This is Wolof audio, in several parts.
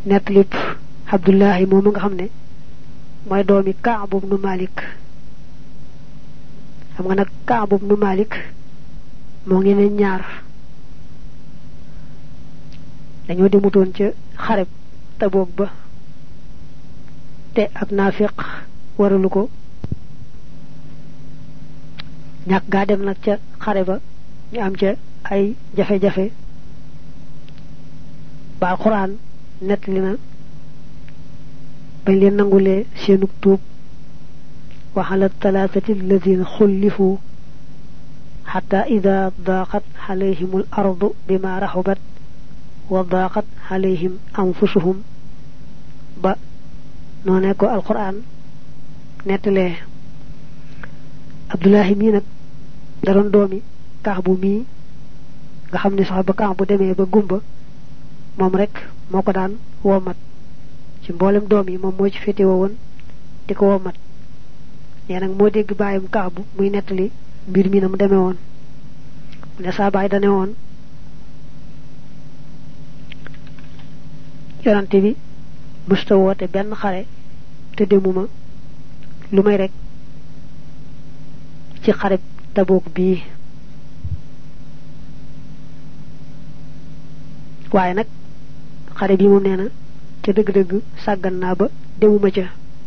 netlip Abdullahi moom nga xam ne mooy doomi Ka'b ibn Malik xam nga nag Ka'b ibn Malik moo ngi ne ñaar dañoo demutoon ca xareb Tabuk ba te ak naafiq waralu ko ñàkk gaa dem nag ca xare ba ñu am ca ay jafe-jafe ba alquran nettali na bañ leen nangulee seenug tuub وعلى الثلاثة الذين خلفوا حتى إذا ضاقت عليهم الأرض بما رحبت وضاقت عليهم أنفسهم با نونيكو القرآن نتلي عبد الله مي نك دارون دومي كعبو مي nga xamni sax ba Ka'b bu démé ba gumba mom rek moko daan womat ci mbolem doom yi mom mo ci fété won diko womat né nak mo dégg bayam Ka'b muy netali mbir mi nam démé won né sa bay dané won yonante bi musta woté ben xaré té demuma lumay rek ci xaré Tabuk bi waye nak xare bi mom neena ci deug deug sagan na ba demuma ca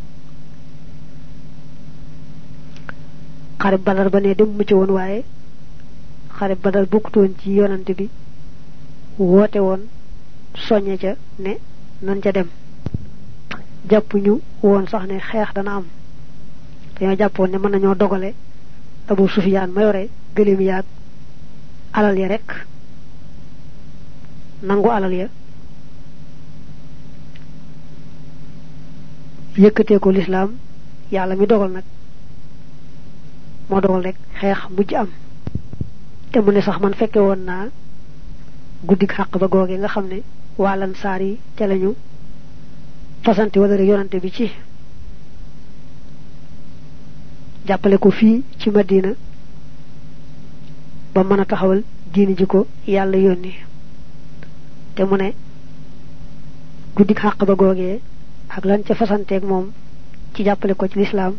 xare Badar ba ne demuma ci won waye xare Badar bokkutoon ci yonante bi wote won soñé ca ne nan ca dem jappuñu won sax ne xex dana am dañu jappone ne mën nañu dogalé Abu Sufyan ma yoré gëlim yaak alal ya rek nangu alal ya yëkëté ko l'islam yalla mi dogal nak mo dogal rek xex mujj am té mu né sax man féké won na guddik xaq ba gogé nga xamné walan sari té lañu fasanté wala rek yonante bi ci jappalé ko fi ci Madina ba mëna taxawal diini ji ko yalla yoni té mu né guddik xaq ba gogé ak lan ca fasanté ak mom ci jappalé ko ci l'islam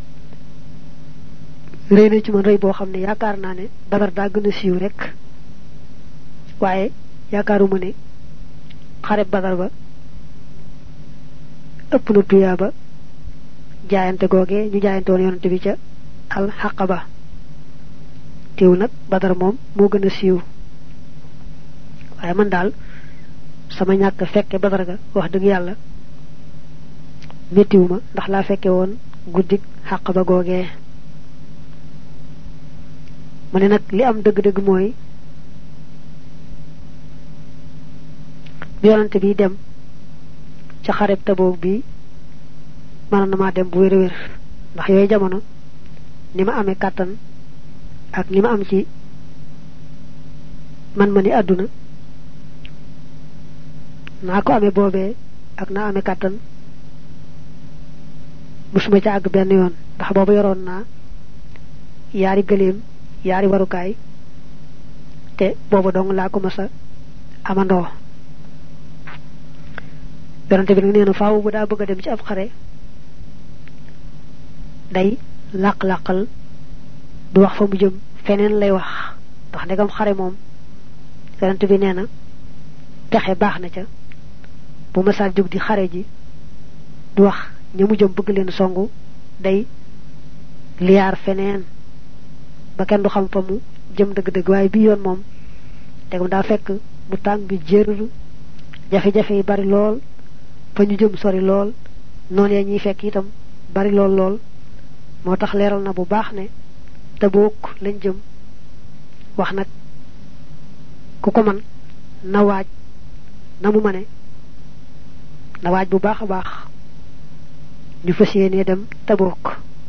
réena ci man reuy bo xamné yaakar na né Badar da gëna siiw rek waye yaakaaruma né xare Badar ba ëpp na tuyaaba jaayante gogé ñu jaayante won yonante bi ca al haqaba teew nak Badar mom mo gëna siiw waye man dal sama ñak fekke Badar ga wax deug yalla mettiwuma ndax la fekke won guddik haqaba gogé mané nak li am deug deug moy yonante bi dem ci xareb Tabuk bi man na ma dem bu wër wër ndax yoy jamono nima amé katan ak nima am ci man mani aduna na ko amé bobé ak na amé katan musuma ci ag ben yoon ndax bobu yoron na yaari gëleem yaari warukaay te bobu dong la ko massa amando yonante bi neena faawu bu da bëgg dem ci ab xare day laq-laqal du wax fa mu jëm feneen lay wax ndax ndegam xare moom yonante bi neena pexe baax na ca bu ma sa jóg di xare ji du wax ñamu jëm bëgg leen songu day liar feneen ba kenn du xam fa mu jëm deug deug way bi yoon mom tegum da fekk mu tang bi jërru jafé jafé bari lool fa ñu jëm sori lool non ya ñi fekk itam bari lool lool motax leral na bu baax ne Tabuk lañ jëm wax nak ku ko man na waaj na mu mané na waaj bu baaxa baax ñu fassiyene dem Tabuk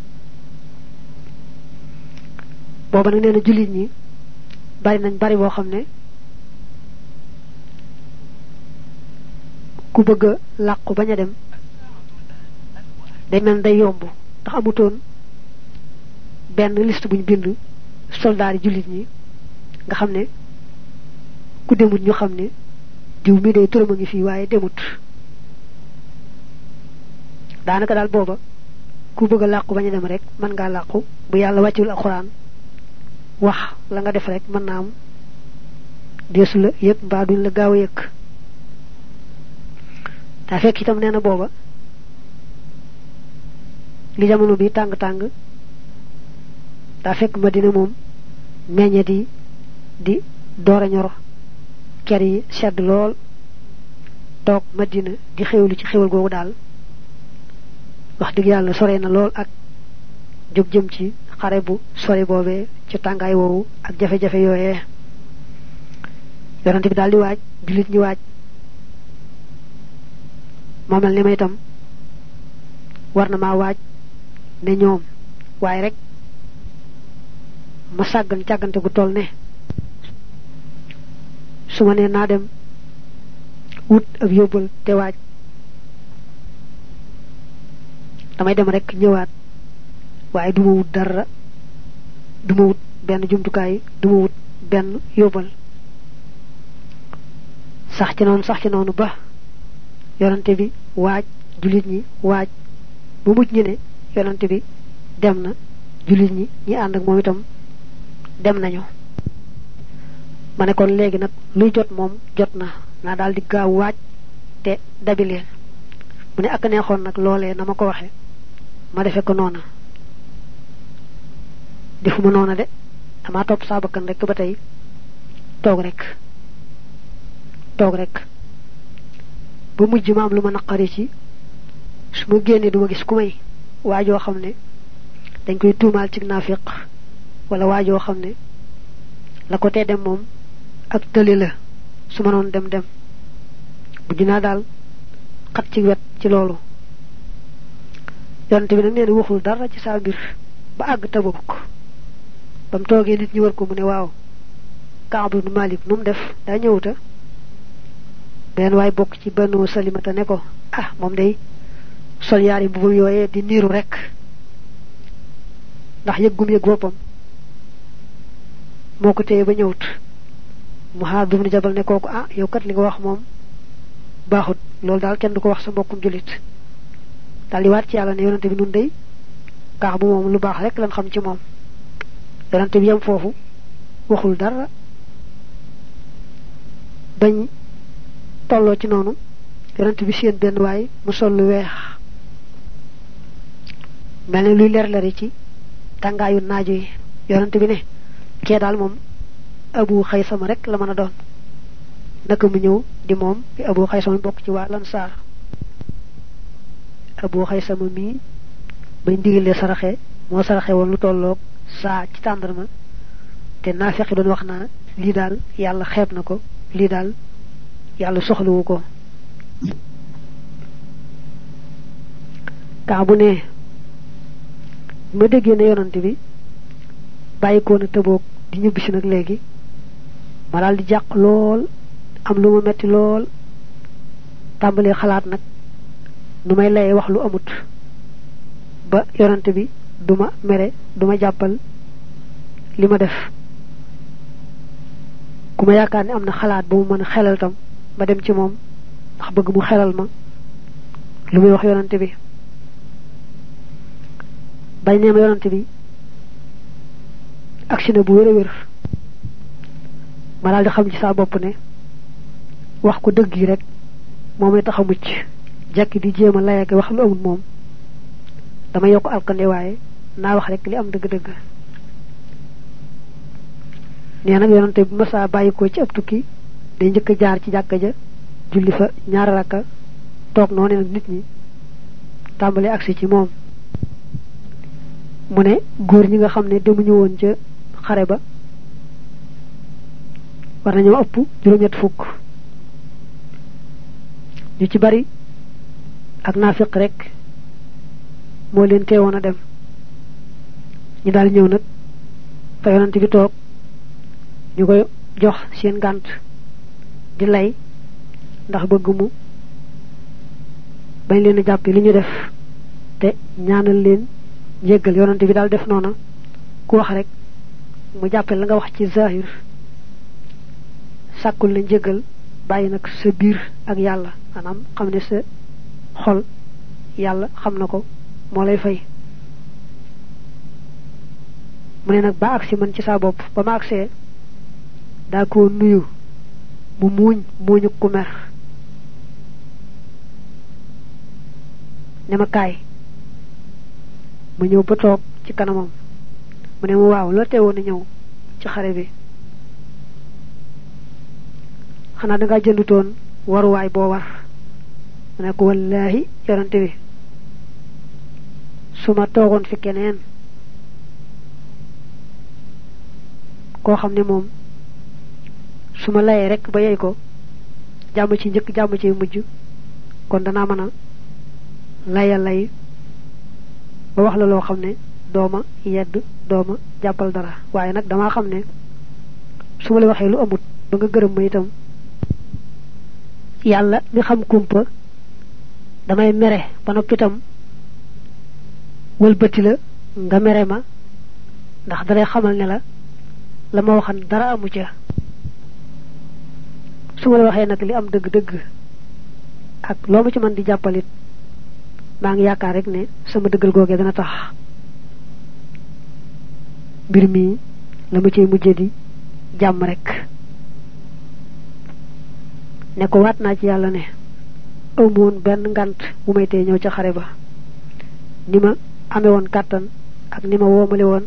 boba nak neena julit ñi bari nañ bari bo xamne ku bëgg laqku baña dem day mel day yomb tax amutoon ben liste buñ bind soldat julit ñi nga xamne ku demut ñu xamne diw mi day turama ngi fi waye demut daanaka daal booba ku bëgg làqu baña dem rek mën ngaa làqu bu yàlla wàccul alquran wax la nga def rek mën naa am deesu la yëg mbaa duñ la gaaw a yëg daa fekk itam nee na booba li jamono bi tàng-tàng daa fekk Madina moom meññet yi di door a ñor ker yi sedd lool toog Madina di xewlu ci xewal googu daal wax dëgg yàlla sore na lool ak jóg jëm ci xare bu sore boobee ci tàngaay woowu ak jafe-jafe yooyee yonante bi daal di waaj jullit ñi waaj moo mel ni ma itam war na maa waaj ne ñoom waaye rek ma sàggan càggante gu toll ne su ma nee naa dem wut ak yóbbal te waaj damay dem rek ñëwaat waaye duma wut dara duma wut benn jumtukaay duma wut benn yóbbal sax ci noonu ba yonante bi waaj julit ñi waaj bu mujj ñi ne yonante bi dem na julit ñi ànd ak moom itam dem nañu ma ne kon léegi nag luy jot moom jot na naa daal di gaaw waaj te dabi leen mu ne ak neexoon nag loolee na ma ko waxe ma defe ko noona defuma noona de dama topp saa bakkan rek ba tey toog rek ba mujj ma am lu ma naqari ci su ma génnee duma gis ku may waajoo xam ne dañ koy tuumaal ci naafiq wala waajoo xam ne la ko tee dem moom ak tëli la su ma noon dem bu dinaa daal xat ci wet ci loolu yonte bi nag nee na waxul dara ci saa mbir ba àgg Tabuk ba mu toogee nit ñi war ko mu ne waaw Kaab ibn Malik nu mu def daa ñëwuta benn waay bokk ci Banu Salimata ne ko ah moom day sol yaari mbubu yooyee di niiru rek ndax yëggum yëg boppam moo ko téye ba ñëwut Muhaad ibn Jabal ne kooku ah yow kat li nga wax moom baaxut loolu daal kenn du ko wax sa mbokkum julit daal di waat ci yàlla ne yonante bi nun day kaax bu moom lu baax rek lan xam ci moom yonante bi yam foofu waxul dara bañ tolloo ci noonu yonante bi seen benn waay mu sol lu weex mel ne luy leer ci tàngaayu naajo yi yonante bi ne kee daal moom Abu Xaysama rek la mën a doon naka mu ñëw di moom bi Abu Xaysama bokk ci waa Lansaar Abu Xaysama mii bañ digalee saraxe moo saraxe woon lu tolloog saa ci tàndarma te naafiq doon wax naa lii daal yàlla xeeb na ko lii daal yàlla soxlawu ko kaa bu ne ma déggee ne yonante bi bàyyikoo na Tabuk di ñibbisi nag léegi ma daal di jàq lool am lu ma metti lool tàmbalee xalaat nag nu may lay wax lu amut ba yonante bi duma mere duma jàppal li ma def ku ma yaakaar ne am na xalaat ba mu mën a xelal tam ma dem ci moom ndax bëgg mu xelal ma lu muy wax yonante bi bañ ne ma yonante bi aksi na bu wér a wér ma daal di xam ci saa bopp ne wax ko dëgg yi rek moo may tax a mucc jekki di jéem a layake wax lu amul moom dama yokk alkande waaye naa wax rek li am dëgg-dëgg nee nag yonante bu masaa bàyyi ko ci ab tukki day njëkk a jaar ci jàkka ja julli fa ñaari rakka toog noonu nag nit ñi tàmbale agsi ci moom mu ne góor ñi nga xam ne demuñu woon ca xare ba war nañoo ëpp juróom-ñett fukk ñu ci bari ak naafiq rek moo leen teewoon a dem ñu daal ñëw nag fa yonante bi toog ñu koy jox seen gànt di lay ndax bëgg mu bañ leen a jàppe li ñu def te ñaanal leen njéggal yonante bi daal def noona ku wax rek mu jàppe la nga wax ci zahir sàkkul la njéggal bàyyi nag sa biir ak yàlla maanaam xam ne sa xol yàlla xam na ko moo lay fay mu ne nag ba agsi man ci saa bopp ba ma agsee daa ko nuyu mu muuñu ku mer ne ma kaay mu ñëw ba toog ci kanamam mu ne ma waaw loo teewoon a ñëw ci xare bi xanaa da ngaa jëndutoon waruwaay boo war mu ne ko wallaahi yonante bi su ma toogoon fi keneen koo xam ne moom su ma layee rek ba yey ko jàmm ci njëkk jàmm ci mujj kon danaa mën a layal lay ba wax la loo xam ne dooma yedd dooma jàppal dara waaye nag damaa xam ne su ma la waxee lu amut ba nga gërëm ma itam yàlla mi xam kumpa damay mere ba noppi itam wëlbati la nga mere ma ndax dalay xamal ne la ma waxan dara amu ca su ma la waxee nag li am dëgg-dëgg ak loo ma ci mën di jàppalit maa ngi yaakaar rek ne sama dëggal googee dana tax mbir mi la ma ciy mujjé di jàmm rek ne ko waat naa ci yàlla ne amoon benn ngant bu may tee ñëw ca xare ba ni ma amee woon kàttan ak ni ma woomale woon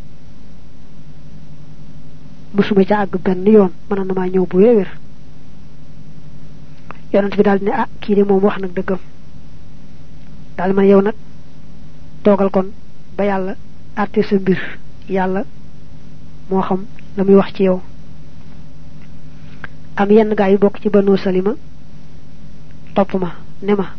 musuma ca àgg benn yoon mënoon na maa ñëw bu wér yonent bi daal ne ah kii de moom wax nag dëggam daal man yow nag toogal kon ba yàlla àtte sa mbir yàlla moo xam la muy wax ci yow am yenn gaa yu bokk ci Banu Salima topp ma ne ma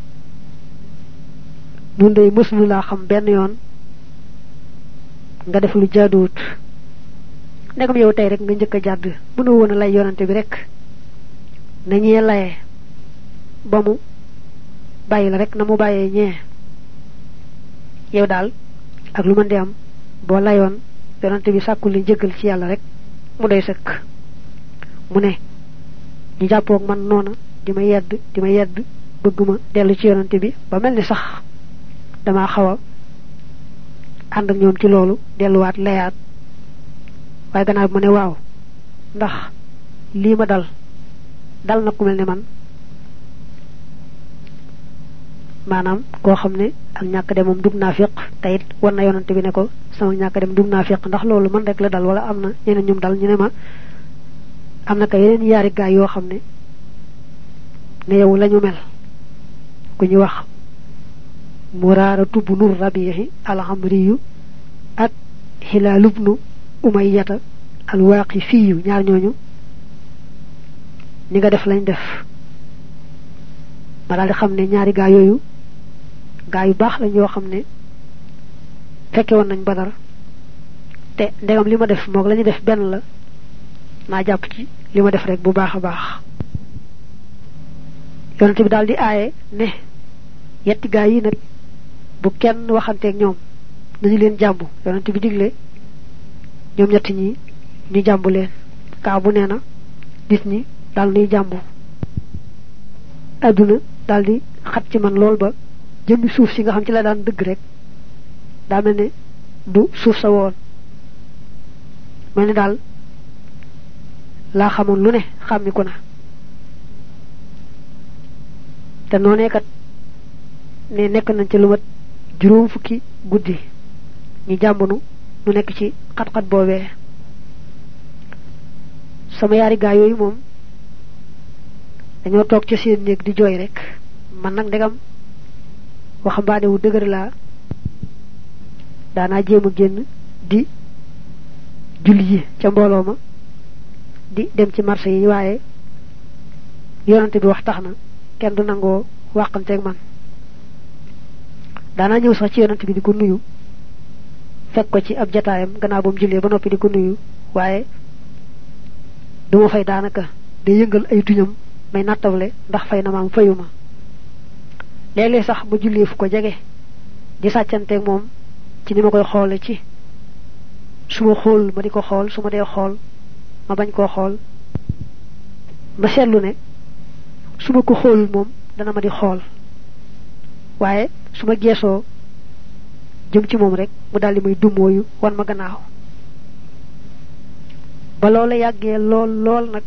nun day mësulu laa xam benn yoon nga def lu jaaduwut ndegam yow tey rek nga njëkk a jàdd mënoo woon a lay yonante bi rek nañee layee ba mu bàyyi la rek na mu bàyyee ñee yow daal ak lu mën di am boo layoon yonante bi sàkkul li jéggal ci yàlla rek mu doy sëkk mu ne ñu jàppoog man noona di ma yedd bëgg ma dellu ci yonante bi ba mel ni sax dama xaw a ànd ak ñoom ci loolu delluwaat layaat waaye gannaaw bi ma ne waaw ndax lii ma dal na ku mel ne man maanaam koo xam ne ak ñàkk dem moom dug naafiq te it war na yonante bi ne ko sama ñàkk dem dug naafiq ndax loolu man rek la dal wala am na ñeneen ñum dal ñu ne ma am na ka yeneen yaari gaay yoo xam ne yow lañu mel ku ñu wax Muraaratu bnu Rabihi al-Amriyu ak Hilaal ibnu Umayyata al-Waaqifiyu ñaar ñooñu ni nga def lañ def ma daal di xam ne ñaari gaa yooyu gaa yu baax lañ yoo xam ne fekke woon nañ Badar te ndegam li ma def moog la ñu def benn la naa jàpp ci li ma def rek bu baax a baax yonent bi daal di aaye ne yetti gaa yi nag bu kenn waxanteeg ñoom nañu leen jàmbu yonent bi digle ñoom ñett ñi ñu jàmbu leen kaa bu nee na nit ñi daal nuy jàmbu adduna daal di xat ci man lool ba jëmmi suuf si nga xam ci la daan dëgg rek daa mel ne du suuf sa woon mel ni daal laa xamoon lu ne xàmmiku na te noonee kat ne nekk nañ ci lu mat juróom fukki guddi ñu jàmbanu nu nekk ci xat-xat boobee sama yaari gaa yooyu moom dañoo toog ci seen néeg di jooy rek man nag ndegam waxambaane wu dëgër laa daanaa jéem a génn di julli yi ca mbooloo ma di dem ci marché yi waaye yonante bi wax tax na kenn du nangoo wàqanteeg man daanaa ñëw sax ci yonante bi di ko nuyu fekk ko ci ab jataayam gannaaw ba mu jullee ba noppi di ko nuyu waaye duma fay daanaka day yëngal ay tuñam may nattawle ndax fay na maam fayuma léeg-léeg sax ma jullee fu ko jege di sàccanteeg moom ci ni ma koy xoole ci su ma xool ma di ko xool su ma dee xool ma bañ koo xool ma seetlu ne su ma ko xoolul moom dana ma di xool waaye suma gesso jëm ci mom rek mu daldi may dumoyu wan ma gannaaw ba loola yàggee lool nag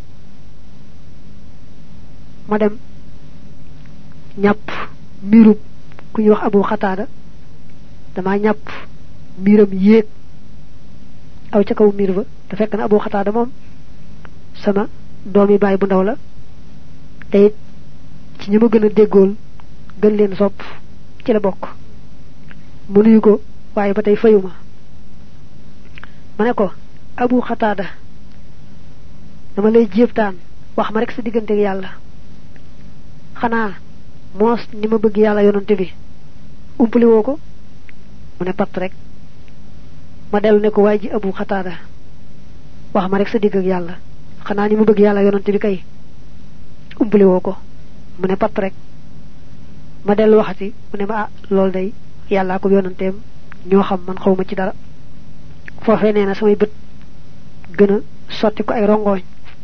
ma dem ñàpp mirub ku ñu wax Abu Xataada dama ñàpp miram yéeg aw ca kaw mir ba te fekk na Abu Xataada moom sama doomi baay bu ndaw la te it ci ñi ma gën a déggool gën leen sopp ci la bokk mu nuyu ko waaye ba tey fayuma ma ne ko Abu Xataada dama lay jéebtaan wax ma rek sa diggante ak yàlla xanaa moos ni ma bëgg yàlla yonante bi umpali woo ko mu ne pat rek ma dellu ne ko waay ji Abu Xataada wax ma rek sa digg ak yàlla xanaa ni ma bëgg yàlla yonante bi kay umpali woo ko mu ne pat rek ma dellu waxati mu ne ma ah lool day yàllaa ko yonanteem ñoo xam man xawma ci dara foofee nee na samay bët gën a sotti ko ay rongooñ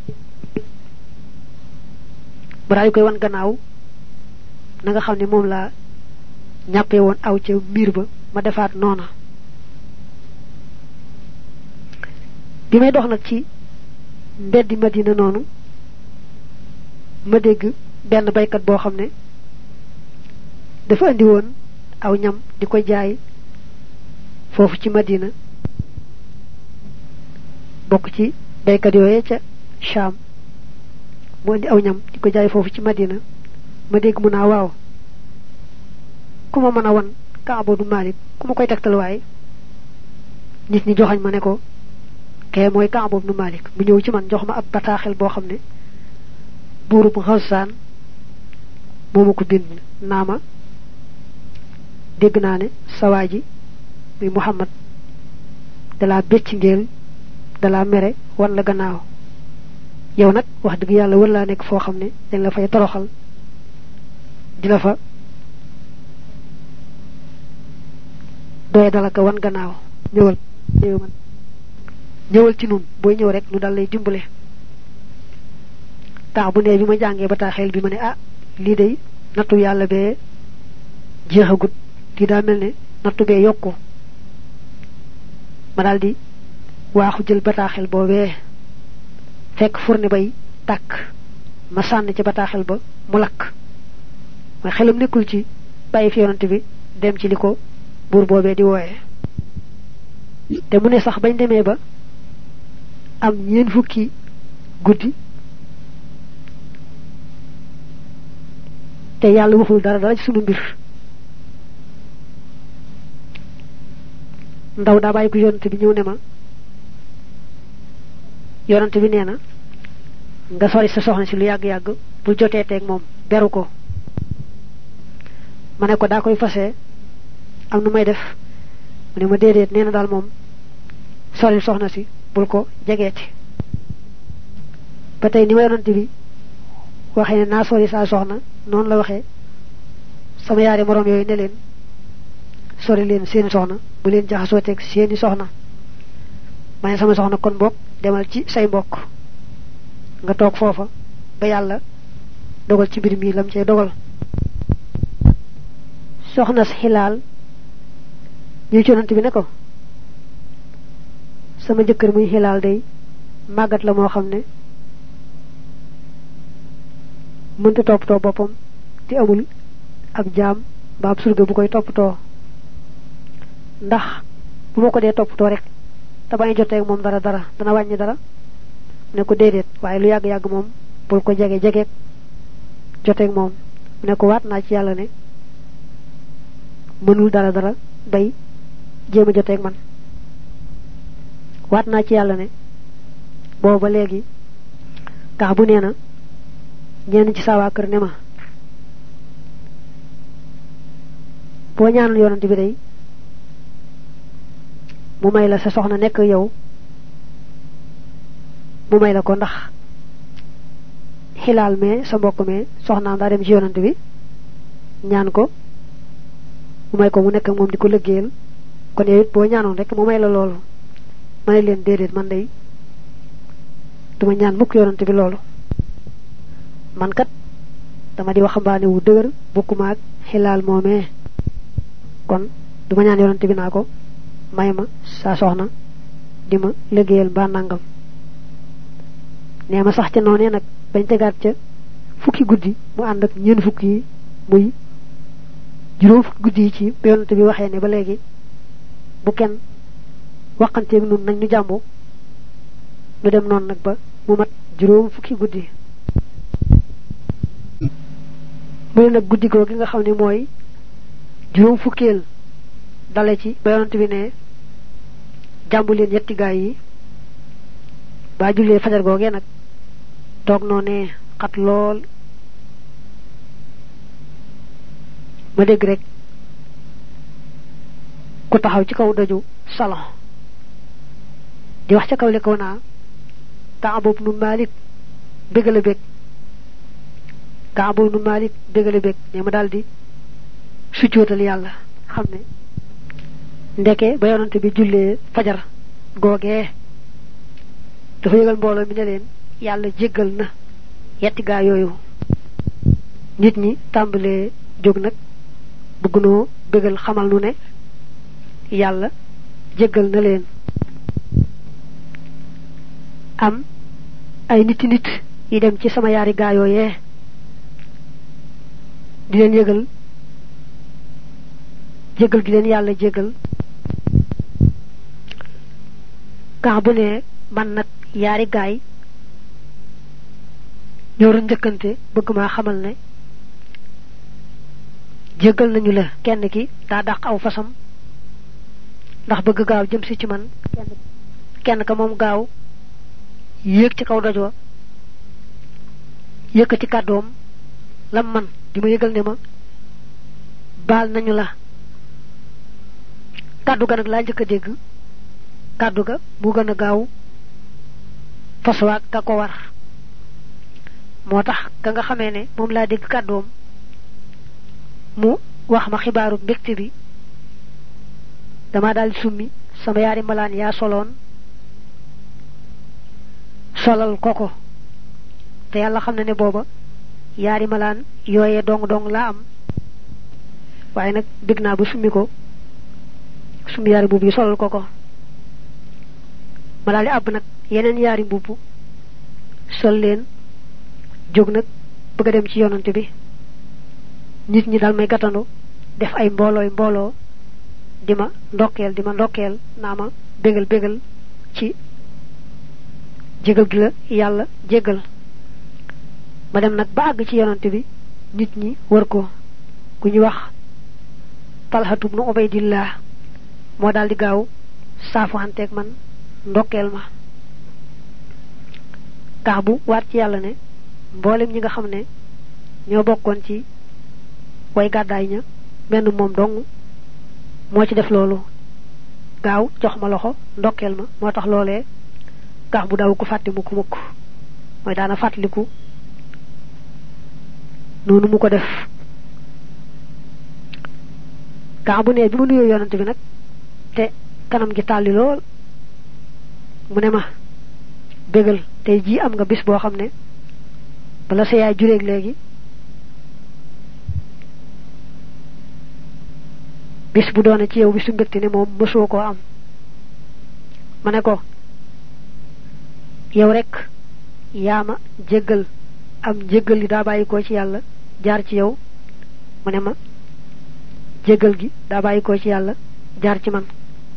ba daal di koy wan gannaaw na nga xam ne moom laa ñàppee woon aw ca miir ba ma defaat noona bi may dox nag ci mbeddi Madina noonu ma dégg benn baykat boo xam ne dafa andi woon aw ñam di ko jaay foofu ci Madina bokk ci baykat yooye ca Sham mu andi aw ñam di ko jaay foofu ci Madina ma dégg mu naa waaw ku ma mën a wan Kaab du Malik ku ma koy tegtal waaye nit ñi joxañ ma ne ko kee mooy Kaab du Malik mu ñëw ci man jox ma ab bataaxel boo xam ne buurub Xasaan moo ma ko bind naa ma dégg naa ne sawaa ji muy Muhammad dalaa becc ngeel dalaa mere wan la gannaaw yow nag wax dëgg yàlla war laa nekk foo xam ne dañ la fay toroxal di la fa doy dalaka wan gannaaw ñëwal ci nun booy ñëw rek nu dal lay dimbale tax bu ne bi ma jàngee bataaxel bi ma ne ah lii day nattu yàlla bee jeexagut lii daa mel ne nattu bee yokku ma daldi waaxu jël bataaxel boobee fekk fourne bay tàkk ma sànni ci bataaxel ba mu lakk ma xelam nekkul ci bàyyi fi yonante bi dem ci li ko buur boobee di wooye te mu ne sax bañ demee ba am ñeen fukki guddi te yàlla waxul dara ci sunu mbir ndaw daa bàyyi ko yonante bi ñëw ne ma yonante bi nee na nga sori sa soxna si lu yàgg-yàgg bu jotee teeg moom beru ko ma ne ko daa koy fase am nu may def mu ne ma déedéet nee na daal moom sori soxna si bul ko jegeeti ba tey ni ma yonante bi waxee ne naa sori saa soxna noonu la waxee sama yaari moroom yooyu ne leen sori leen seeni soxna bu leen jaxasoo teeg seeni soxna ma ne sama soxna kon bokk demal ci say mbokk nga toog foofa ba yàlla dogal ci mbir mi lam cay dogal soxna si Hilaal ñu ci yonante bi ne ko sama jëkkër muy Hilaal day màggat la moo xam ne mënta toppatoo boppam te amul ab jaam ba ab surga bu koy toppatoo ndax bu ma ko dee toppatoo rek te bañ jotee ak moom dara dana wàññi dara ne ko déedéet waaye lu yàgg-yàgg moom bul ko jege jotee ak moom mu ne ko waat naa ci yàlla ne mënul dara bay jéem a jotee ak man waat naa ci yàlla ne booba léegi tax bu nee na ñenn ci saa kër ne ma boo ñaanal yonante bi day mu may la sa soxna nekk yow mu may la ko ndax Hilaal mee sa mbokk mee soxnaam daa dem ci yonante bi ñaan ko mu may ko mu nekk moom di ko liggéeyal kon yow it boo ñaanoon rek mu may la loolu ma ne leen déedéet man day duma ñaan mukk yonante bi loolu man kat dama di waxambaane wu dëgër bokkuma ak Hilaal moomee kon duma ñaan yonante bi naa ko may ma sa soxna di ma liggéeyal ba nangam nee ma sax ca noonee nag bañ tegaat ca fukki guddi mu ànd ak ñeen fukki yi muy juróom fukki guddi yi ci yonante bi waxee ne ba léegi bu kenn waxanteeg nun nañ ñu jàmbu nu dem noonu nag ba mu mat juróom fukki guddi mu ne nag guddi googu nga xam ne mooy juróom fukkeel dale ci ba yonante bi ne jàmbu leen yetti gaay yi ba jullee fajar googee nag toog noonee xat lool ma dégg rek ku taxaw ci kaw daju salon di wax ca kaw le kaw naa Ka'b ibn Malik bégale bég Ka'b ibn Malik bégale bég ne ma daldi succootal yàlla xam ne ndeke ba yonante bi jullee fajar googee dafa yëgal mbooloo mi ne leen yàlla jéggal na yetti gaa yooyu nit ñi tàmbalee jóg nag bëgg noo bégal xamal nu ne yàlla jéggal na leen am ay nit yi dem ci sama yaari gaa yooyee di leen yëgal jéggal gi leen yàlla jéggal Ka'b bu ne man nag yaari gaay ñoo doon njëkkante bëgg maa xamal ne jéggal nañu la kenn ki daa dàq aw fasam ndax bëgg gaaw jëm si ci man kenn ka moom gaaw yéeg ci kaw doj wa yëkkati kàddoom lam man di ma yëgal ne ma baal nañu la kàddu ga nag laa njëkk a dégg kàddu ga mu gën a gaaw faswaag ka ko war moo tax ka nga xamee ne moom laa dégg kàddoom mu wax ma xibaaru mbégte bi dama daal summi sama yaari malaan yaa soloon solal koko te yàlla xam na ne booba yaari malaan yooyee dong laa am waaye nag bég naa ba summi ko summi yaari mbubb yi solal koko ma daal di àbb nag yeneen yaari mbubb sol leen jóg nag bëgg a dem ci yonante bi nit ñi dal may gàttandu def ay mbooloo di ma ndokkeel naa ma bégal ci jégal gi la yàlla jégal ma dem nag ba àgg ci yonante bi nit ñi wër ko ku ñu wax Talhatu ibn Ubaydillah moo daal di gaaw saafu hanteeg man ndokkeel ma Ka'b bu waat ci yàlla ne mboolem ñi nga xam ne ñoo bokkoon ci way gàddaay ña benn moom dong moo ci def loolu gaaw jox ma loxo ndokkeel ma moo tax loolee Ka'b bu daaw ko fàtte mukk mooy daana fàttaliku noonu mu ko def Ka'b bu ne bi ma nuyoo yonante bi nag te kanam gi tàlli lool mu ne ma bégal tey jii am nga bis boo xam ne bala sa yaay jureeg léegi bis bu doone ci yow bisu mbégte ne moom mësoo koo am ma ne ko yow rek yaa ma jéggal am jéggal li daa bàyyi ko ci yàlla jaar ci yow mu ne ma jéggal gi daa bàyyi ko ci yàlla jaar ci man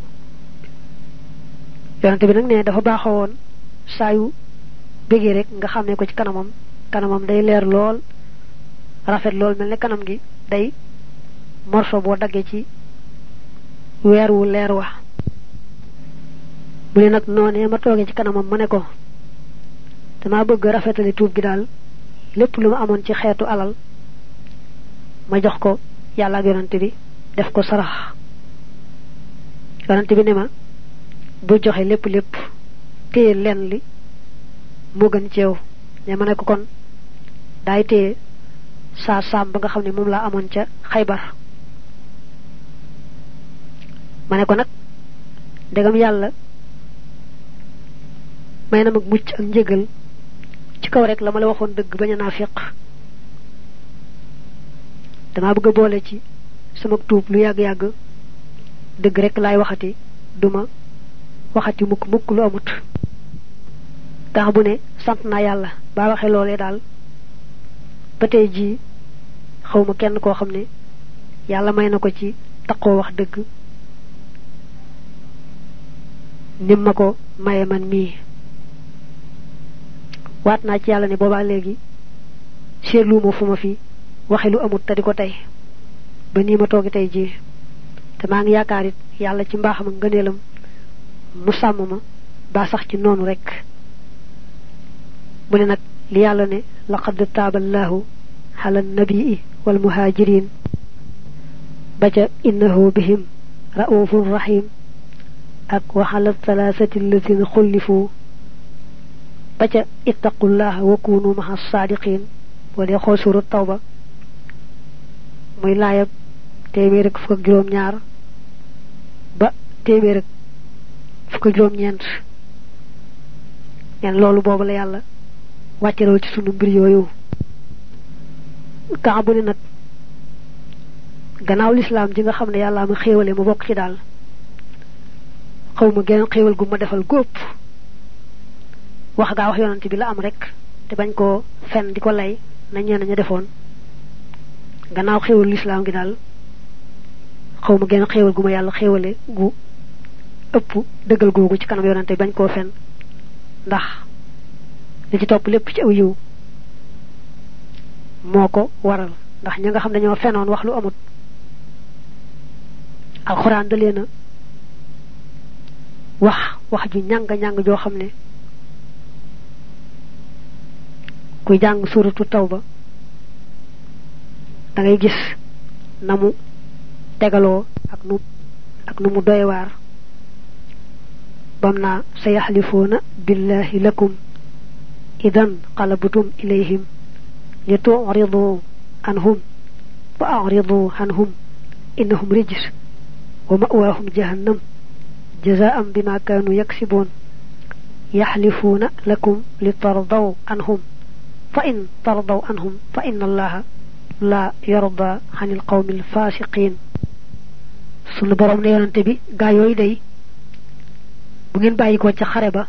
yonante bi nag ne dafa baaxoon saa yu bégee rek nga xàmmee ko ci kanamam day leer lool rafet lool mel ne kanam gi day morso boo daggee ci weer wu leer wa mu ne nag noonee ma toogee ci kanamam ma ne ko dama bëgg rafetali tuub gi daal lépp lu ma amoon ci xeetu alal ma jox ko yàlla ak yonante bi def ko sarax yonante bi ne ma bu joxe lépp téye lenn li moo gën ci yow ne ma ne ko kon daay téye saa saam ba nga xam ne moom laa amoon ca Xaybar ma ne ko nag ndegam yàlla may na mag mucc ak njëgal ci kaw rek la ma la waxoon dëgg bañ a naafiq dama bëgg a boole ci sama tuub lu yàgg-yàgg deug rek lay waxati duma waxati mukk mukk lu amut tax bu ne sant na yalla ba waxe lolé dal batay ji xawma kenn ko xamne yalla may nako ci takko wax deug nim mako maye man mi wat na ci yalla ne boba legi seetlu mo fuma fi waxe lu amut ta diko tay ba ni ma togi tay ji te ma ngi yaakaarit yalla ci mbaxam ak ngeeneelam mu samuma ba sax ci nonu rek mu ne nak li yalla ne laqad taballahu ala nabii wal muhajirin baca innahu bihim raufur rahim ak wa ala thalathati alladhina khulifu baca ittaqullaha wa kunu ma'as sadiqin wala xol surat tawba muy layab témé rek fuk juroom ñaar ba témé rek fuk juroom ñent ñen lolu bobu la yalla wacce ci sunu mbir yoyu kaabu ni nak gannaaw l'islam ji nga xamne yalla ma xéewale mu bok ci dal xawma geneen xéewal gu ma defal góop wax ga wax yonent bi la am rek te bañ ko fen diko lay na ñeena ñu defoon gannaaw xéewal l'islam gi dal xawma geneen xéewal gu ma yalla xéewale gu ëpp dëggal googu ci kanam yonent bañ ko fen ndax li ci top lepp ci aw yiw moko waral ndax ña nga xam dañoo fenoon wax lu amut alquran da leena wax ju ñang jo xamne kuy jang suratu tawba da ngay gis namu tegalo ak nu mu doy war bamna sayahlifuna billahi lakum idan qalabtum ilayhim لتعرضوا عنهم فأعرضوا عنهم إنهم رجس ومأواهم جهنم جزاء بما كانوا يكسبون يحلفون لكم لترضوا عنهم فإن ترضوا عنهم فإن الله لا يرضى عن القوم الفاسقين sunu borom ne yonante bi ga yoy day bu ngeen bayiko ci xare ba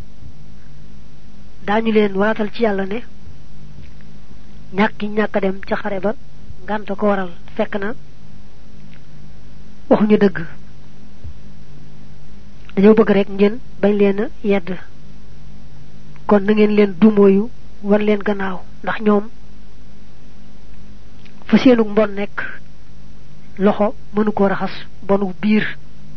dañu leen waratal ci yalla ne ñak dem ci xare ba ngant ko waral fekk na waxu ñu dëgg dañoo bëgg rek ngeen bañ leen yedd kon na ngeen leen dumoyu war leen gannaaw ndax ñoom fa seenu mbon nek loxo mënu ko raxas bonu biir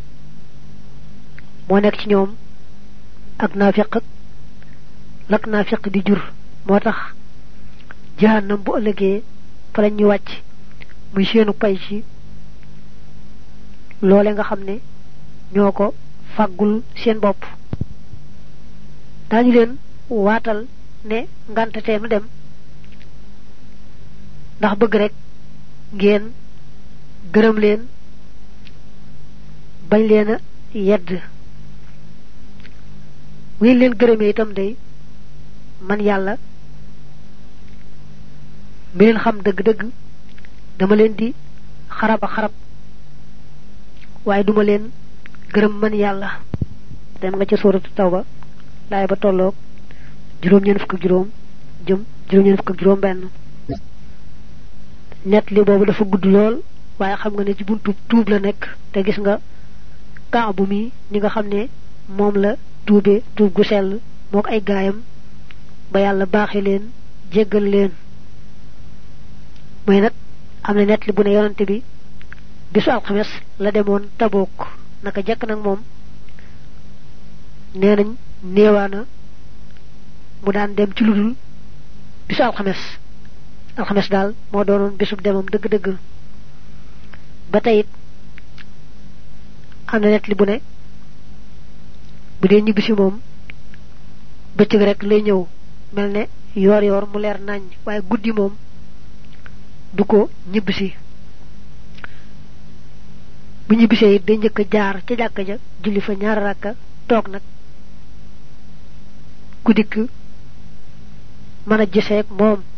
mo nek ci ñoom ak nafiq lak nafiq di jur motax jahannam bu ëllëgee fa lañ ñu wàcc muy seenu pay ci loole nga xam ne ñoo ko fàggul seen bopp daañu leen waatal ne ngantatee nu dem ndax bëgg rek ngeen gërëm leen bañ leen a yedd ngeen leen gërëmee itam day man yàlla mi leen xam dëgg-dëgg dama leen di xarab waaye duma leen gërëm man yàlla dem nga ci suuratu tawba laay ba tolloog juróom-ñeent fukk ak juróom jëm juróom-ñeent fukk ak juróom benn net li boobu dafa gudd lool waaye xam nga ne ci buntu tuub la nekk te gis nga kaabu mi ñi nga xam ne moom la tuube tuub gu sell mook ay gaayam ba yàlla baaxe leen jéggal leen moy nak amna net li bu ne yonante bi bisu alxames la demoon Tabuk naka jekk nak mom nenañ neewana mu daan dem ci ludul bisu alxames dal mo doonon bisu demam deug deug ba tayit amna net li bu ne bu dee ñibisi mom bëccëg rek lay ñëw melne yor mu leer nañ waaye guddi mom du ko ñibisi bu ñibisee day njëkk jaar ca jàkka ja julli fa ñaar rakka toog nag ku dikk mën a giseek moom